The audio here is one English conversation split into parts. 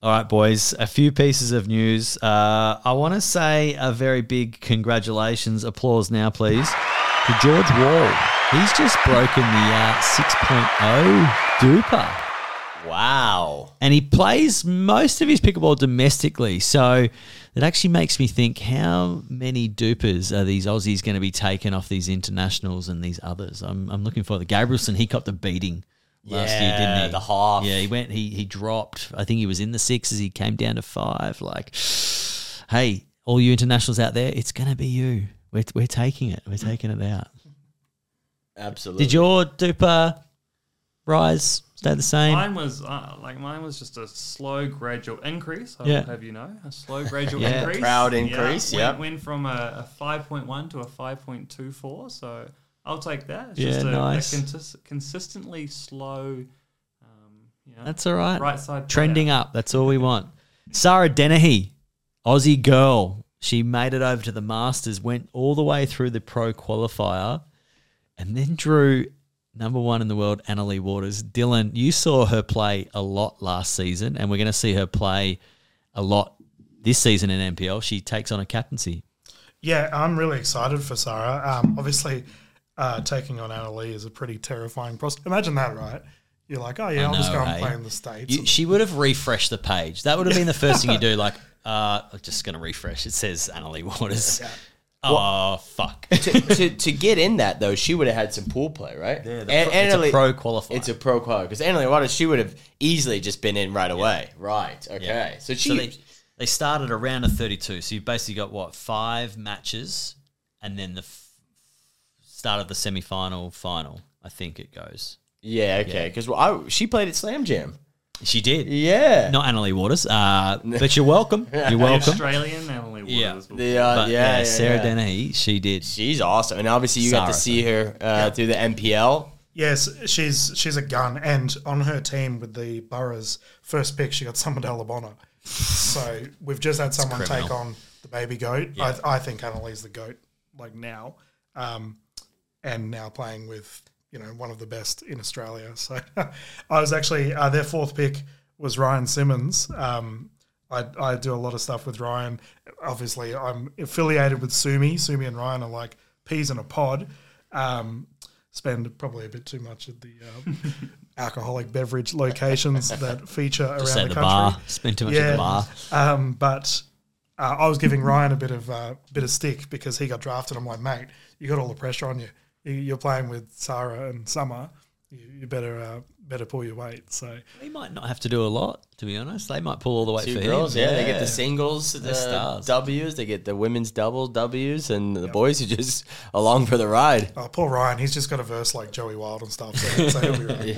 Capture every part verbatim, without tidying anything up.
All right, boys, a few pieces of news. Uh, I want to say a very big congratulations, applause now, please, to George Wall. He's just broken the uh, six point oh duper. Wow. And he plays most of his pickleball domestically. So it actually makes me think, how many dupers are these Aussies going to be taking off these internationals and these others? I'm, I'm looking for the Gabrielson. He copped a beating last yeah, year, didn't he? the half. Yeah, he went, he, he dropped. I think he was in the sixes. He came down to five. Like, hey, all you internationals out there, it's going to be you. We're, we're taking it. We're taking it out. Absolutely. Did your duper rise stay the same? Mine was uh, like mine was just a slow, gradual increase. I Yeah. will have you know, a slow, gradual Yeah. increase. Proud increase, Yeah, yeah. went, went from a, a five point one to a five point two four. So I'll take that. It's Yeah, just a, nice. a contis- consistently slow. Um, you know, That's all right. Right side Trending player. up. That's all we want. Sarah Dennehy, Aussie girl. She made it over to the Masters, went all the way through the pro qualifier, and then drew number one in the world, Annalie Waters. Dylan, you saw her play a lot last season, and we're going to see her play a lot this season in N P L. She takes on a captaincy. Yeah, I'm really excited for Sarah. Um, obviously, uh, taking on Annalie is a pretty terrifying process. Imagine that, right? You're like, oh, yeah, I I'll just know, go and hey? play in the States. You, and- she would have refreshed the page. That would have been the first thing you do. Like, uh, I'm just going to refresh. It says Annalie Waters. Yeah. Oh, fuck. to, to to get in that though, she would have had some pool play, right? Yeah, And- the pro- it's a Annalie- pro qualifier. It's a pro qualifier because Annalie Waters, she would have easily just been in right away. Right. Okay. Yeah. So she. So they, they started around a thirty-two. So you've basically got, what, five matches and then the f- start of the semi-final, final, I think it goes. yeah. Okay. Because well, she played at Slam Jam. She did. Yeah. Not Annalie Waters, uh, but you're welcome. You're The welcome. Australian Emily Waters. Yeah. will- The, uh, But yeah, yeah, yeah, Sarah yeah. Dennehy, she did. She's awesome, and obviously you got to Sarah, see her uh, through the N P L. Yes, she's she's a gun, and on her team with the Boroughs, first pick she got Summer Delabona. So we've just had someone take criminal. on the baby goat. Yeah. I, I think Annalie's the goat, like now, um, and now playing with you know one of the best in Australia. So I was actually uh, their fourth pick was Ryan Simmons. Um, I, I do a lot of stuff with Ryan. Obviously, I'm affiliated with Sumi. Sumi and Ryan are like peas in a pod. Um, spend probably a bit too much at the um, alcoholic beverage locations that feature around Just the at the country. bar. Spend too much at the bar. Um, but uh, I was giving Ryan a bit of uh, bit of stick because he got drafted. I'm like, mate, you got all the pressure on you. You- You're playing with Sarah and Summer. You, you better uh, better pull your weight. So He might not have to do a lot, to be honest. They might pull all the way Two for girls, him. yeah, they get the singles, They're the stars. W's, they get the women's double W's, and the boys are just along for the ride. uh, poor Ryan, he's just got a verse like Joey Wild and stuff. So, so he'll be right.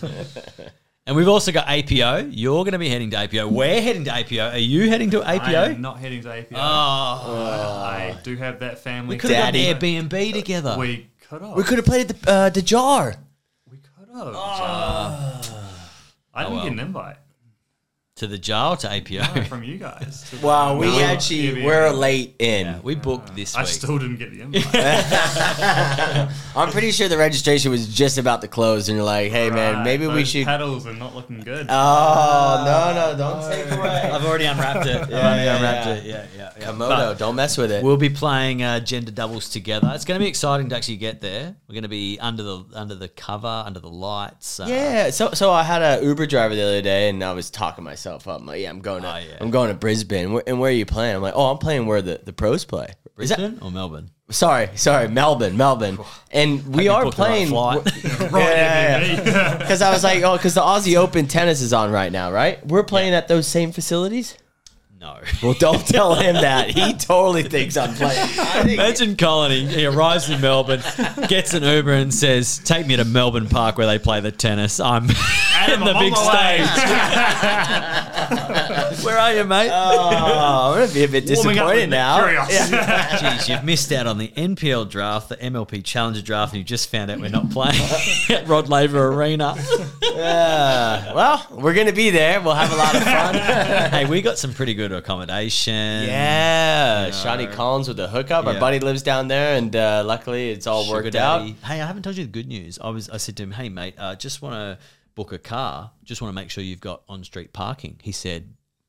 And we've also got A P O. You're going to be heading to A P O. We're heading to A P O. Are you heading to A P I O? am not heading to A P O. Oh, I do have that family. we could have Daddy. got Airbnb together. We could have. We could have played at the, uh, the jar. We could have. I didn't well. get an invite To the jar, to A P O. no, from you guys. to- Wow, we No, actually Airbnb. were late in. Yeah, we booked this I week. still didn't get the invite. I'm pretty sure the registration was just about to close, and you're like, "Hey, man, Right, maybe we those should." Paddles are not looking good. Oh no, no, don't take away. I've already unwrapped it. I've Yeah, already yeah, unwrapped yeah. it. Yeah, yeah, yeah. Komodo, But don't mess with it. we'll be playing uh, gender doubles together. It's going to be exciting to actually get there. We're going to be under the under the cover, under the lights. Uh, Yeah, so so I had a Uber driver the other day, and I was talking myself up. I'm like, yeah, I'm going to, Oh, yeah. I'm going to Brisbane. Where, and where are you playing? I'm like, oh, I'm playing where the, the pros play. Is that- Brisbane or Melbourne? sorry, sorry, Melbourne, Melbourne. And we you are booked the right playing. flight. Right, because I was like, oh, because the Aussie Open tennis is on right now, right? We're playing at those same facilities. No. Well, don't tell him that. He totally thinks I'm playing. I think Imagine Colin, he, he arrives in Melbourne, gets an Uber and says, take me to Melbourne Park where they play the tennis. I'm in Adam, the I'm on big my way." stage. Where are you, mate? oh, I'm gonna be a bit Warming up with disappointed now. curiosity. Jeez, you've missed out on the N P L draft, the M L P Challenger draft, and you just found out we're not playing at Rod Laver Arena. Yeah. Well, we're gonna be there. We'll have a lot of fun. Hey, we got some pretty good accommodation. Yeah, Shawnee Collins with the hookup. Our Yeah. buddy lives down there, and uh, luckily it's all Sugar worked daddy. out. Hey, I haven't told you the good news. I was, I said to him, "Hey, mate, uh, just want to book a car. Just want to make sure you've got on-street parking." He said,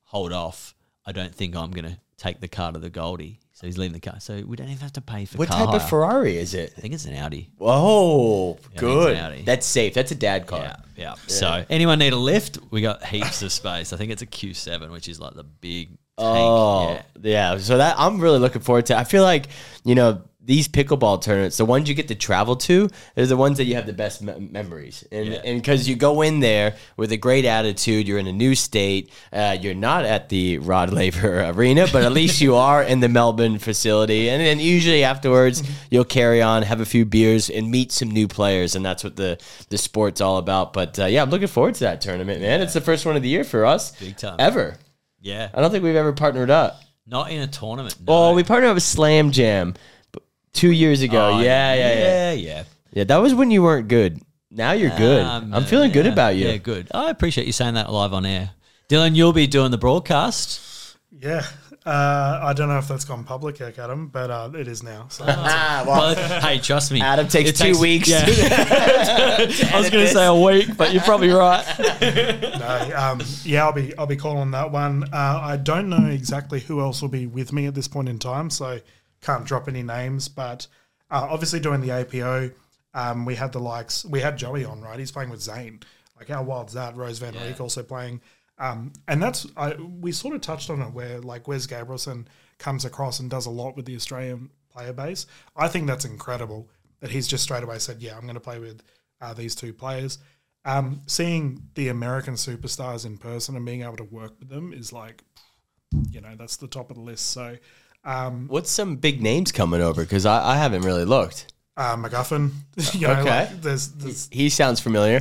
hold off. I don't think I'm going to take the car to the Goldie. So he's leaving the car. So we don't even have to pay for What car type of hire. Ferrari is it? I think it's an Audi. Whoa, it's an good. Audi. That's safe. That's a dad car. Yeah, yeah. So anyone need a lift? We got heaps of space. I think it's a Q seven, which is like the big tank. Oh, Yeah. yeah. So that I'm really looking forward to. I feel like, you know, these pickleball tournaments, the ones you get to travel to, are the ones that you have the best me- memories. And Yeah. and because you go in there with a great attitude, you're in a new state. Uh, you're not at the Rod Laver Arena, but at least you are in the Melbourne facility. And then usually afterwards, you'll carry on, have a few beers, and meet some new players. And that's what the, the sport's all about. But uh, yeah, I'm looking forward to that tournament, man. It's the first one of the year for us. Big time. Ever. Yeah. I don't think we've ever partnered up. Not in a tournament. No. Oh, we partnered up with Slam Jam b- two years ago. Oh, yeah, yeah, yeah, yeah, yeah. yeah. That was when you weren't good. Now you're good. Um, I'm feeling good yeah, about you. Yeah, good. I appreciate you saying that live on air. Dylan, you'll be doing the broadcast. Yeah. Uh, I don't know if that's gone public yet, Adam, but uh, it is now. So Ah, well, Well, hey, trust me. Adam takes it two weeks. Yeah. I was going to say a week, but you're probably right. no, um, yeah, I'll be I'll be calling that one. Uh, I don't know exactly who else will be with me at this point in time, so can't drop any names. But uh, obviously, doing the A P O, um, we had the likes. We had Joey on, right? He's playing with Zane. Like, how wild's that? Rose Van Riek also playing. Um, and that's I, we sort of touched on it where like Wes Gabrielson comes across and does a lot with the Australian player base. I think that's incredible that he's just straight away said, yeah, I'm going to play with uh, these two players. Um, seeing the American superstars in person and being able to work with them is like, you know, that's the top of the list. So um, What's some big names coming over? Because I, I haven't really looked. uh, McGuffin, you know, Okay. like there's, there's He sounds familiar.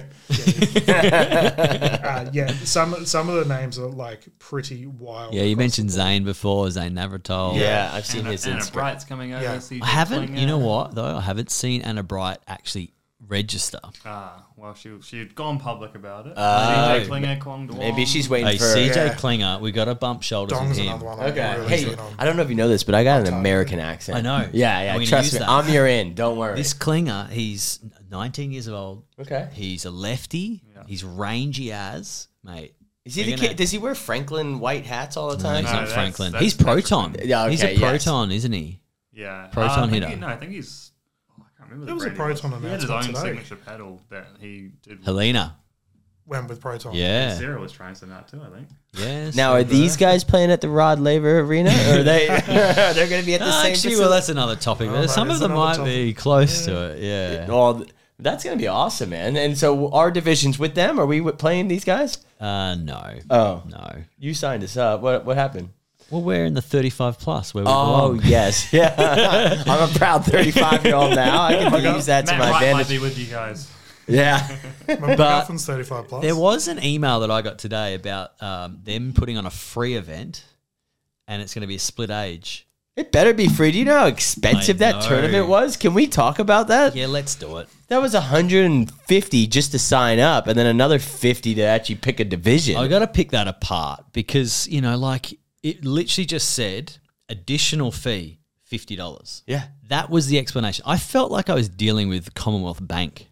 uh, yeah, some some of the names are like pretty wild. Yeah, you across mentioned the board. Zane before, Zane Navratil. Yeah, I've seen Anna, his Anna Instagram. Bright's coming over. Yeah. C J I haven't, Klinger. you know what, though? I haven't seen Anna Bright actually register. Ah, well, she she'd gone public about it. Oh. C J Klinger, Kwong Duong. Maybe she's waiting Hey, for. C J Yeah. Klinger, we got to bump shoulders Dong's with him. another one. I'm Okay. really Hey, keen on. I don't know if you know this, but I got an tell you. American accent. I know. Yeah, yeah. I'm gonna Trust use me. that. I'm your in. Don't worry. This Klinger, he's nineteen years old. Okay. He's a lefty. Yeah. He's rangy as, mate. Is he We're the gonna- kid? Does he wear Franklin white hats all the time? He's No, not that's- Franklin. that's- he's that's Proton. different. Yeah, He's okay, a yes. Proton, isn't he? Yeah. Proton Uh, I think hitter. he- no, I think he's. Oh, I can't remember. There the was a brand he Proton He had his own announcement today. signature pedal that he did. Helena. Went with Proton. Yeah. Zero was trying to send that too, I think. Yes. Now, are these guys playing at the Rod Laver Arena, or are they? They're going to be at the No, same. actually, facility? well, that's another topic. Oh, Some that of is them another might be close to it. Yeah. Well, th- that's going to be awesome, man. And so, our divisions with them. Are we w- playing these guys? Uh, no. Oh, No. you signed us up. What What happened? Well, we're in the thirty-five plus where we Oh belong. yes, yeah. I'm a proud thirty-five year old now. I can use that to Matt my Wright might advantage. be with you guys. Yeah. McGuffin's thirty-five plus. There was an email that I got today about um, them putting on a free event, and it's going to be a split age. It better be free. Do you know how expensive I that know. tournament was? Can we talk about that? Yeah, let's do it. That was one hundred fifty just to sign up, and then another fifty to actually pick a division. I got to pick that apart because, you know, like it literally just said additional fee, fifty dollars. yeah. That was the explanation. I felt like I was dealing with Commonwealth Bank.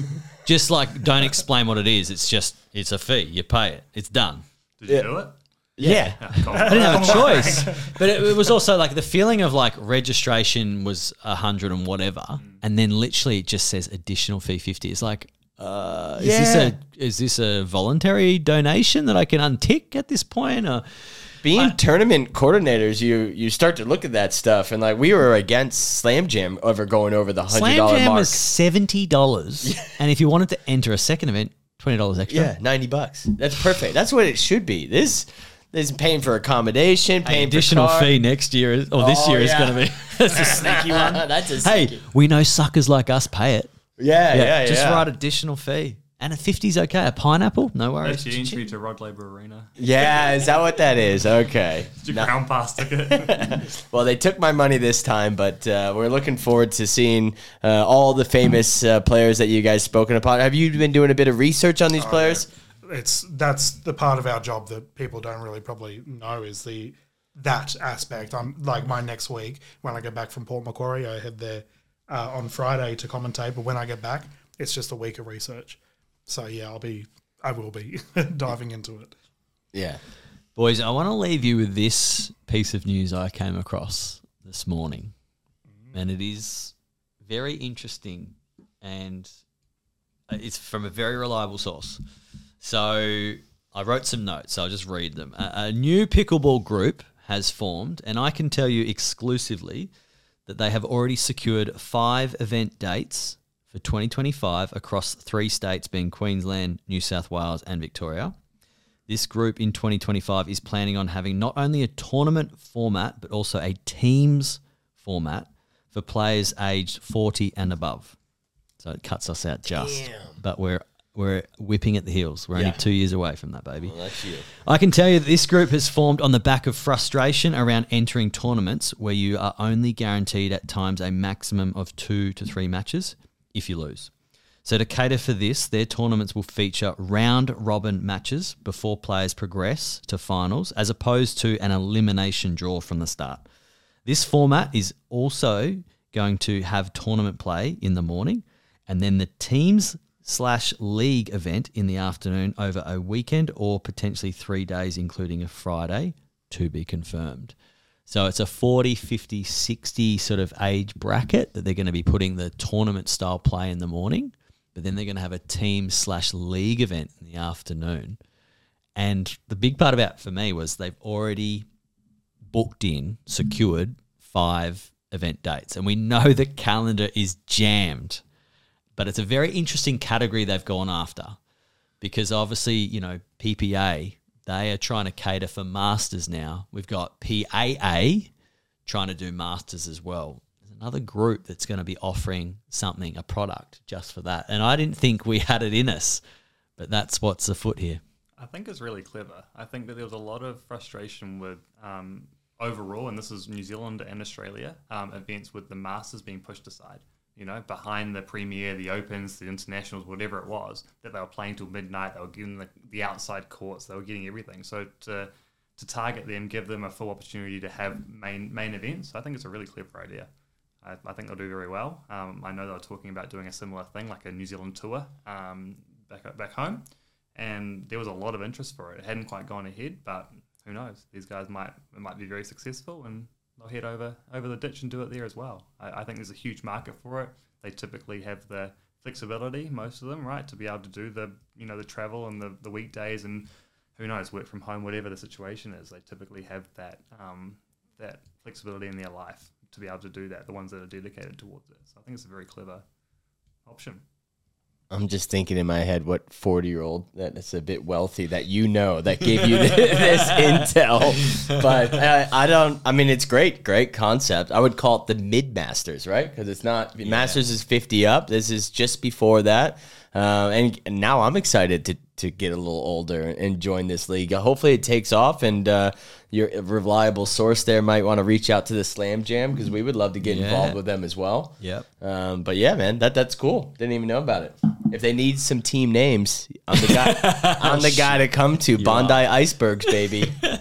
Just like, don't explain what it is. It's just, it's a fee. You pay it. It's done. Did you Yeah. do it? Yeah. Cool. I didn't have a choice. But it, it was also like the feeling of like registration was a hundred and whatever. And then literally it just says additional fee fifty. It's like, uh, is Yeah. this a is this a voluntary donation that I can untick at this point? Or Being tournament coordinators, you you start to look at that stuff, and like we were against Slam Jam over going over the hundred Slam dollar Jam mark. was seventy dollars. And if you wanted to enter a second event, twenty dollars extra. Yeah, ninety bucks. That's perfect. That's what it should be. This is paying for accommodation, Hey, paying additional for car. fee next year is, or this Oh, year is yeah. going to be that's a sneaky one. That's a Hey, sneaky- we know suckers like us pay it. yeah, yeah, yeah. just write additional fee. And a fifty's okay. A pineapple, no worries. That's your entry to Rod Laver Arena. Yeah, is that what that is? Okay. It's your ground pass ticket. Well, they took my money this time, but uh, we're looking forward to seeing uh, all the famous uh, players that you guys spoken about. Have you been doing a bit of research on these Oh, players? yeah. It's that's the part of our job that people don't really probably know is the that aspect. I'm like my next week when I get back from Port Macquarie, I head there uh, on Friday to commentate. But when I get back, it's just a week of research. So yeah, I'll be, I will be diving into it. Yeah. Boys, I want to leave you with this piece of news I came across this morning. And it is very interesting, and it's from a very reliable source. So I wrote some notes, so I'll just read them. A, a new pickleball group has formed, and I can tell you exclusively that they have already secured five event dates for twenty twenty-five across three states, being Queensland, New South Wales and Victoria. This group in twenty twenty-five is planning on having not only a tournament format, but also a teams format for players aged forty and above. So it cuts us out just. Damn. But we're we're whipping at the heels. We're Yeah. only two years away from that, baby. Well, that's you. I can tell you that this group has formed on the back of frustration around entering tournaments where you are only guaranteed at times a maximum of two to three matches if you lose. So to cater for this, their tournaments will feature round-robin matches before players progress to finals, as opposed to an elimination draw from the start. This format is also going to have tournament play in the morning, and then the teams slash league event in the afternoon over a weekend or potentially three days, including a Friday, to be confirmed. So it's a forty, fifty, sixty sort of age bracket that they're going to be putting the tournament style play in the morning, but then they're going to have a team slash league event in the afternoon. And the big part about it for me was they've already booked in, secured five event dates. And we know the calendar is jammed, but it's a very interesting category they've gone after, because obviously, you know, P P A, they are trying to cater for masters now. We've got P A A trying to do masters as well. There's another group that's going to be offering something, a product just for that. And I didn't think we had it in us, but that's what's afoot here. I think it's really clever. I think that there was a lot of frustration with um, overall, and this is New Zealand and Australia, um, events with the Masters being pushed aside. You know, behind the Premier, the Opens, the Internationals, whatever it was, that they were playing till midnight. They were getting the, the outside courts. They were getting everything. So to to target them, give them a full opportunity to have main main events, I think it's a really clever idea. I, I think they'll do very well. Um, I know they were talking about doing a similar thing, like a New Zealand tour um, back back home, and there was a lot of interest for it. It hadn't quite gone ahead, but who knows? These guys might it might be very successful, and they'll head over over the ditch and do it there as well. I, I think there's a huge market for it. They typically have the flexibility, most of them, right, to be able to do the you know the travel and the, the weekdays, and who knows, work from home, whatever the situation is. They typically have that um, that flexibility in their life to be able to do that. The ones that are dedicated towards it. So I think it's a very clever option. I'm just thinking in my head, what forty-year-old that's a bit wealthy that you know that gave you this intel. But uh, I don't, I mean, it's great, great concept. I would call it the mid-masters, right? Because it's not, yeah. Masters is fifty up. This is just before that. Uh, and, and now I'm excited to, to get a little older and join this league. Uh, hopefully it takes off, and uh, your reliable source there might want to reach out to the Slam Jam, because we would love to get yeah. involved with them as well. Yep. Um, but yeah, man, that that's cool. Didn't even know about it. If they need some team names, I'm the guy. I'm the guy to come to. You Bondi are. Icebergs, baby.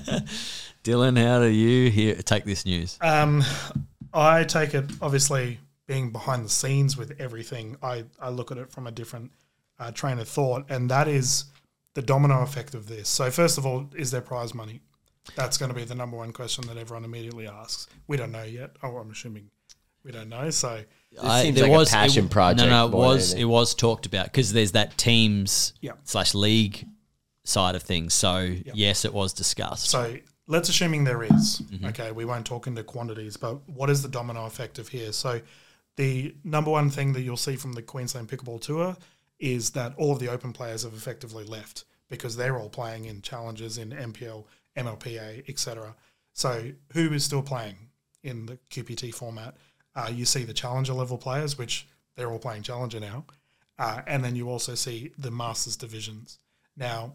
Dylan, how do you hear take this news? Um, I take it, obviously, being behind the scenes with everything, I, I look at it from a different uh, train of thought, and that is the domino effect of this. So first of all, is there prize money? That's going to be the number one question that everyone immediately asks. We don't know yet. Oh, I'm assuming we don't know. So it seems like was, a passion it, project. No, no, it was it was talked about, because there's that teams yep. slash league side of things. So yep. yes, it was discussed. So let's assuming there is. Mm-hmm. Okay, we won't talk into quantities, but what is the domino effect of here? So the number one thing that you'll see from the Queensland Pickleball Tour is that all of the open players have effectively left, because they're all playing in challenges in M P L, M L P A, et cetera. So who is still playing in the Q P T format? Uh, you see the challenger level players, which they're all playing challenger now. Uh, and then you also see the Masters divisions. Now,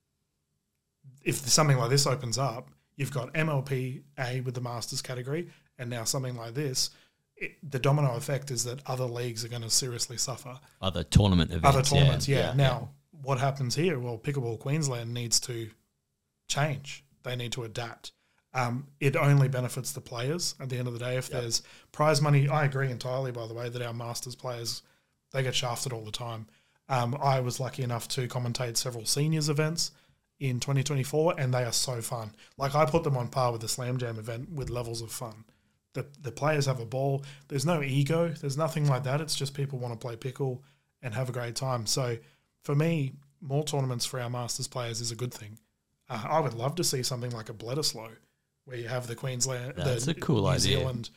if something like this opens up, you've got M L P A with the Masters category, and now something like this, it, the domino effect is that other leagues are going to seriously suffer. Other tournament events. Other tournaments, yeah. yeah. yeah. Now, yeah. what happens here? Well, Pickleball Queensland needs to change. They need to adapt. Um, it only benefits the players at the end of the day. If yep. there's prize money, I agree entirely, by the way, that our Masters players, they get shafted all the time. Um, I was lucky enough to commentate several seniors events, in twenty twenty-four, and they are so fun. Like, I put them on par with the Slam Jam event with levels of fun. The the players have a ball. There's no ego. There's nothing like that. It's just people want to play pickle and have a great time. So for me, more tournaments for our Masters players is a good thing. Uh, I would love to see something like a Bledisloe, where you have the Queensland, That's the a cool New idea. Zealand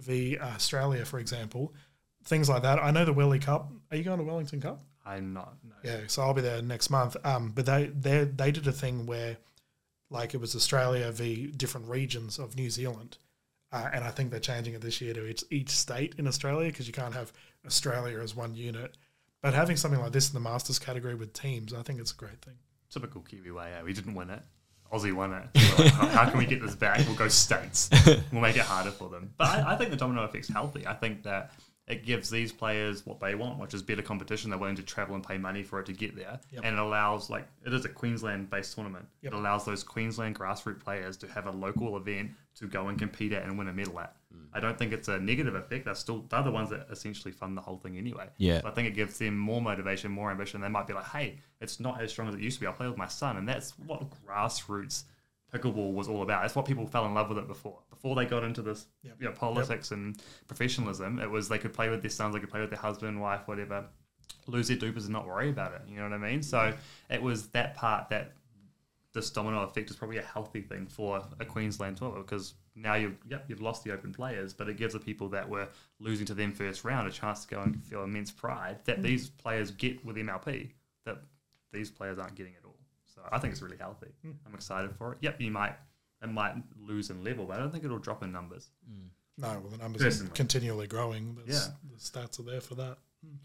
v Australia, for example. Things like that. I know the Welly Cup. Are you going to Wellington Cup? I'm not. No. Yeah, so I'll be there next month. Um, but they they they did a thing where, like, it was Australia v different regions of New Zealand, uh, and I think they're changing it this year to each, each state in Australia, because you can't have Australia as one unit. But having something like this in the Masters category with teams, I think it's a great thing. Typical Kiwi way. Eh? We didn't win it. Aussie won it. We're like, how, how can we get this back? We'll go states. We'll make it harder for them. But I, I think the domino effect's healthy. I think that it gives these players what they want, which is better competition. They're willing to travel and pay money for it to get there. Yep. And it allows, like, it is a Queensland-based tournament. Yep. It allows those Queensland grassroots players to have a local event to go and compete at and win a medal at. Mm. I don't think it's a negative effect. They're still they're the ones that essentially fund the whole thing anyway. Yeah. So I think it gives them more motivation, more ambition. They might be like, hey, it's not as strong as it used to be. I'll play with my son. And that's what grassroots pickleball was all about. That's what people fell in love with it before. Before they got into this Yep. you know, politics yep. and professionalism, it was they could play with their sons, they could play with their husband, wife, whatever, lose their dupas and not worry about it. You know what I mean? So it was that part that this domino effect is probably a healthy thing for a Queensland tour, because now you've yep, you've lost the open players, but it gives the people that were losing to them first round a chance to go and feel immense pride that these players get with M L P that these players aren't getting at all. So I think it's really healthy. Mm. I'm excited for it. Yep, you might it might lose in level, but I don't think it'll drop in numbers. Mm. No, well, the numbers Personally. are continually growing. There's, Yeah. The stats are there for that.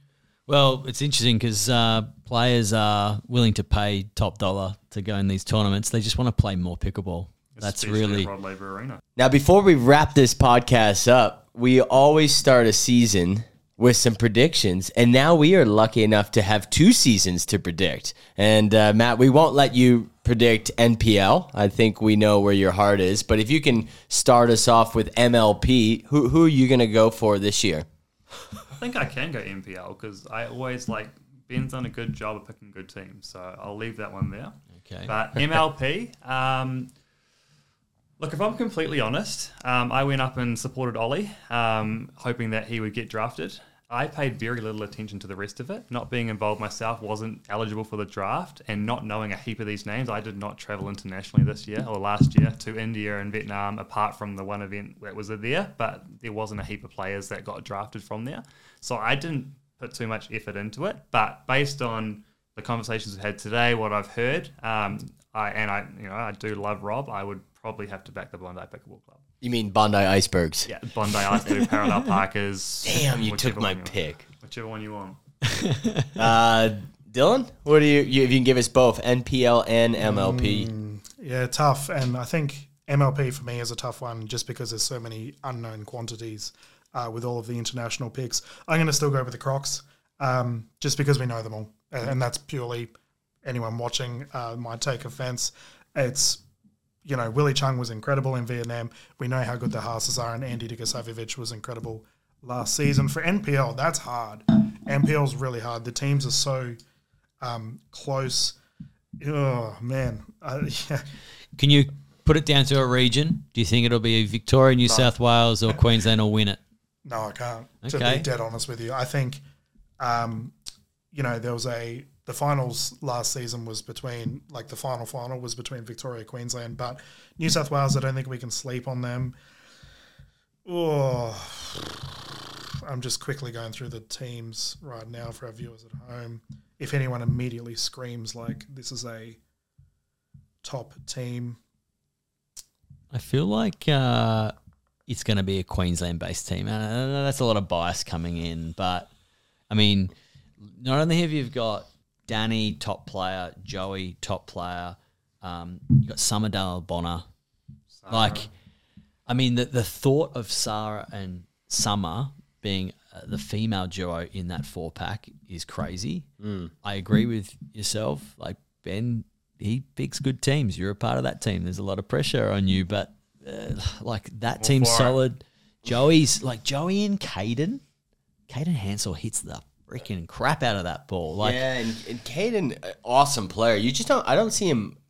Well, it's interesting because uh, players are willing to pay top dollar to go in these tournaments. They just want to play more pickleball. That's Especially really at Rod Laver Arena. Now, before we wrap this podcast up, we always start a season with some predictions, and now we are lucky enough to have two seasons to predict. And uh, Matt, we won't let you predict N P L. I think we know where your heart is. But if you can start us off with M L P, who who are you going to go for this year? I think I can go M P L because I always like Ben's done a good job of picking good teams, so I'll leave that one there. okay. But M L P, um, look, if I'm completely honest, um, I went up and supported Ollie, um, hoping that he would get drafted. I paid very little attention to the rest of it. Not being involved myself, wasn't eligible for the draft, and not knowing a heap of these names, I did not travel internationally this year or last year to India and Vietnam, apart from the one event that was there, but there wasn't a heap of players that got drafted from there. So I didn't put too much effort into it, but based on the conversations we've had today, what I've heard, um, I and I, you know, I do love Rob. I would probably have to back the Bondi Pickleball Club. You mean Bondi Icebergs? Yeah, Bondi Ice Blue, Parallel Parkers. Damn, you took whichever my one you pick. Want. Whichever one you want. Uh, Dylan, what do you, you? If you can give us both N P L and M L P. Mm, yeah, tough. And I think M L P for me is a tough one just because there's so many unknown quantities uh, with all of the international picks. I'm going to still go with the Crocs um, just because we know them all. And, and that's purely anyone watching uh, might take offense. It's, you know, Willie Chung was incredible in Vietnam. We know how good the Haas's are, and Andy Dikasavjevic was incredible last season. For N P L, that's hard. N P L's really hard. The teams are so um, close. Oh, man. Uh, yeah. Can you put it down to a region? Do you think it'll be Victoria, New No. South Wales, or Queensland will win it? No, I can't. To Okay. be dead honest with you, I think, um, you know, there was a the finals last season was between like the final final was between Victoria, Queensland, but New South Wales. I don't think we can sleep on them. Oh, I'm just quickly going through the teams right now for our viewers at home. If anyone immediately screams like this is a top team, I feel like uh, it's going to be a Queensland-based team. And I know that's a lot of bias coming in, but I mean, not only have you got Danny, top player, Joey, top player, um, you got Summerdale, Bonner. Sarah. Like, I mean, the the thought of Sarah and Summer being uh, the female duo in that four pack is crazy. Mm. I agree with yourself. Like Ben, he picks good teams. You're a part of that team. There's a lot of pressure on you, but uh, like that All team's for it. solid. Joey's like Joey and Caden. Caden Hansel hits the freaking crap out of that ball. Like, yeah, and, and Caden, uh, awesome player. You just don't. I don't see him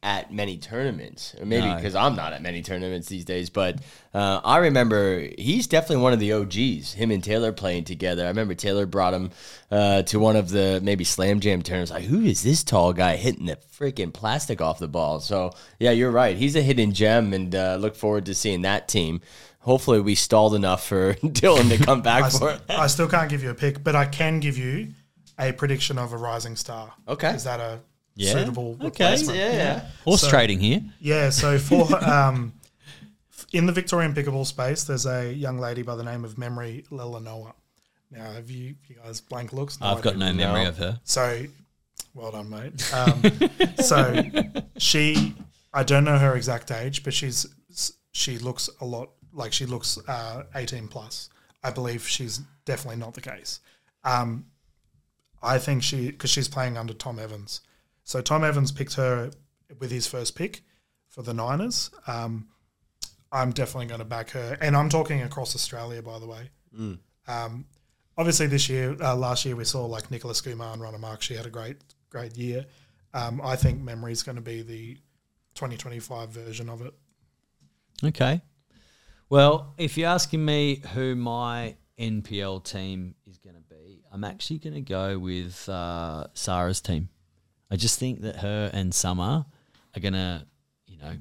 at many tournaments, or maybe No. because I'm not at many tournaments these days. But uh, I remember he's definitely one of the O Gs. Him and Taylor playing together. I remember Taylor brought him uh, to one of the maybe Slam Jam tournaments. Like, who is this tall guy hitting the freaking plastic off the ball? So yeah, you're right. He's a hidden gem, and uh, look forward to seeing that team. Hopefully, we stalled enough for Dylan to come back I, for s- it. I still can't give you a pick, but I can give you a prediction of a rising star. Okay. Is that a Yeah. suitable Okay. replacement? Yeah, yeah. Horse So- trading here. Yeah, so for um, in the Victorian pickleball space, there's a young lady by the name of Memory Lelanoa. Now, have you, you guys blank looks? I've got idea. no memory No. of her. So, well done, mate. Um, so she, I don't know her exact age, but she's she looks a lot like she looks uh, eighteen plus. I believe she's definitely not the case. Um, I think she, because she's playing under Tom Evans. So Tom Evans picked her with his first pick for the Niners. Um, I'm definitely going to back her. And I'm talking across Australia, by the way. Mm. Um, obviously this year, uh, last year we saw like Nicholas Kumar and Ronna Mark. She had a great, great year. Um, I think Memory is going to be the twenty twenty-five version of it. Okay. Well, if you're asking me who my N P L team is going to be, I'm actually going to go with uh, Sarah's team. I just think that her and Summer are going to, you know,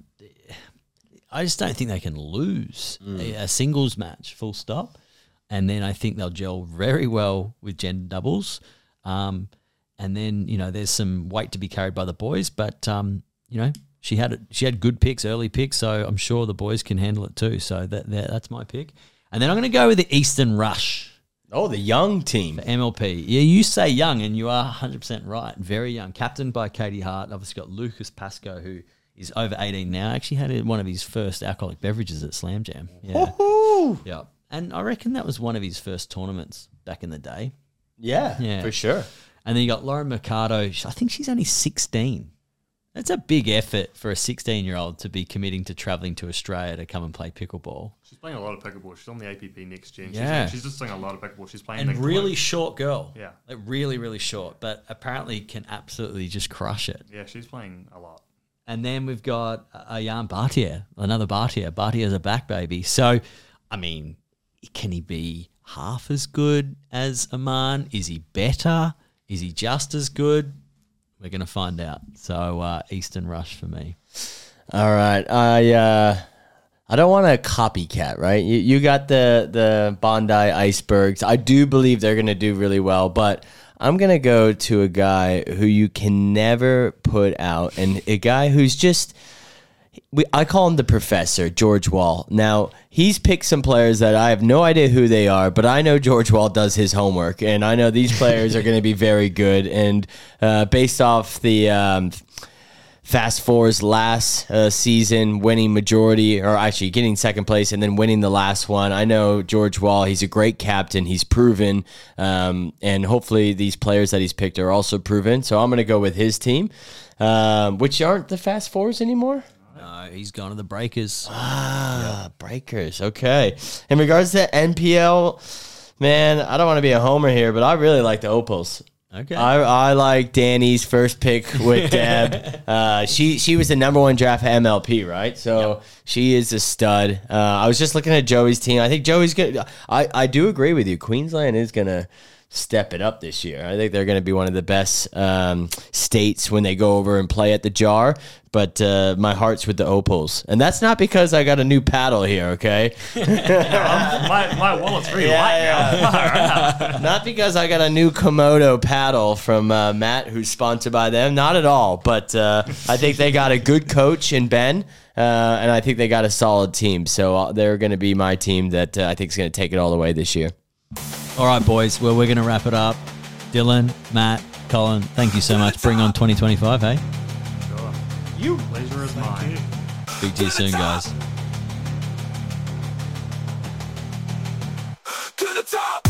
I just don't think they can lose a, a singles match, full stop. And then I think they'll gel very well with gender doubles. Um, and then, you know, there's some weight to be carried by the boys, but, um, you know, she had she had good picks, early picks, so I'm sure the boys can handle it too. So that, that that's my pick. And then I'm going to go with the Eastern Rush. Oh, the young team. M L P. Yeah, you say young, and you are one hundred percent right. Very young. Captained by Katie Hart. Obviously got Lucas Pascoe, who is over eighteen now. Actually had one of his first alcoholic beverages at Slam Jam. Yeah. Yeah. And I reckon that was one of his first tournaments back in the day. Yeah, Yeah. for sure. And then you got Lauren Mercado. I think she's only sixteen. That's a big effort for a sixteen-year-old to be committing to travelling to Australia to come and play pickleball. She's playing a lot of pickleball. She's on the A P P next gen. Yeah. She's, she's just playing a lot of pickleball. She's playing And the really glo- short girl. Yeah. Like really, really short, but apparently can absolutely just crush it. Yeah, she's playing a lot. And then we've got Ayan Bhatia, another Bhatia. Bhatia's a back baby. So, I mean, can he be half as good as Aman? Is he better? Is he just as good? We're going to find out. So, uh, Eastern Rush for me. All right. I uh, I don't want a copycat, right? You, you got the, the Bondi Icebergs. I do believe they're going to do really well, but I'm going to go to a guy who you can never put out, and a guy who's just... We, I call him the professor, George Wall. Now, he's picked some players that I have no idea who they are, but I know George Wall does his homework, and I know these players are going to be very good. And uh, based off the um, Fast Four's last uh, season, winning majority, or actually getting second place and then winning the last one, I know George Wall, he's a great captain. He's proven, um, and hopefully these players that he's picked are also proven. So I'm going to go with his team, um, which aren't the Fast Fours anymore. No, he's gone to the Breakers. Ah, Breakers. Okay. In regards to N P L, man, I don't want to be a homer here, but I really like the Opals. Okay. I, I like Danny's first pick with Deb. uh, she she was the number one draft at M L P, right? So Yep. she is a stud. Uh, I was just looking at Joey's team. I think Joey's good. I, I do agree with you. Queensland is going to step it up this year. I think they're going to be one of the best um, states when they go over and play at the Jar. But uh, my heart's with the Opals. And that's not because I got a new paddle here, okay? Um, my, my wallet's pretty light now. Not because I got a new Komodo paddle from uh, Matt, who's sponsored by them. Not at all. But uh, I think they got a good coach in Ben, uh, and I think they got a solid team. So uh, they're going to be my team that uh, I think is going to take it all the way this year. All right, boys. Well, we're going to wrap it up. Dylan, Matt, Colin, thank you so much. Bring on twenty twenty-five, hey? Sure. You. Pleasure is mine. Speak to you soon, guys. To the top!